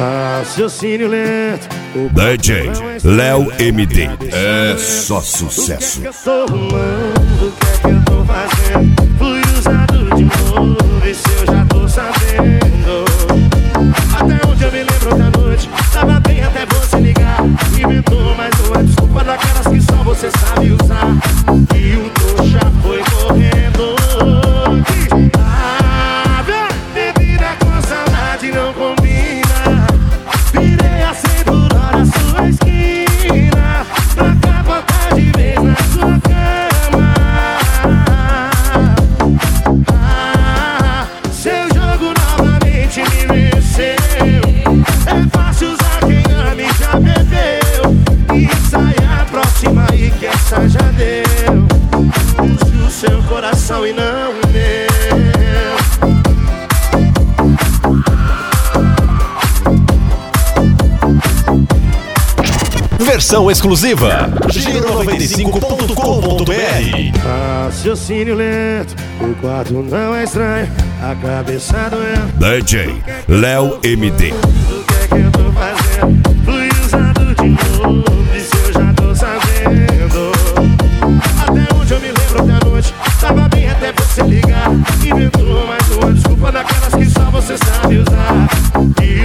Raciocínio lento. DJ Léo MD. É só sucesso. O que é que eu sou humano? O que é que eu tô fazendo? Fui usado de novo, e se eu já tô sabendo. Até onde eu me lembro da noite, tava bem até você ligar. Inventou mais uma desculpa daquelas que só você sabe usar. E o trouxa foi correndo. Bebida com saudade não combina. Virei a 100 por hora sua esquina. Pra capotar de vez na sua cama. Seu jogo novamente me venceu. É fácil usar quem ama e já bebeu. E sai a próxima e que essa já deu. Use o seu coração e não o meu. Versão exclusiva Giro95.com.br. Raciocínio lento, o quarto não é estranho, a cabeça doendo. DJ Léo MD. O que é que eu tô fazendo? Fui usado de novo, e se eu já tô sabendo. Até onde eu me lembro da noite, tava bem até você ligar. Inventou mais uma desculpa daquelas que só você sabe usar. E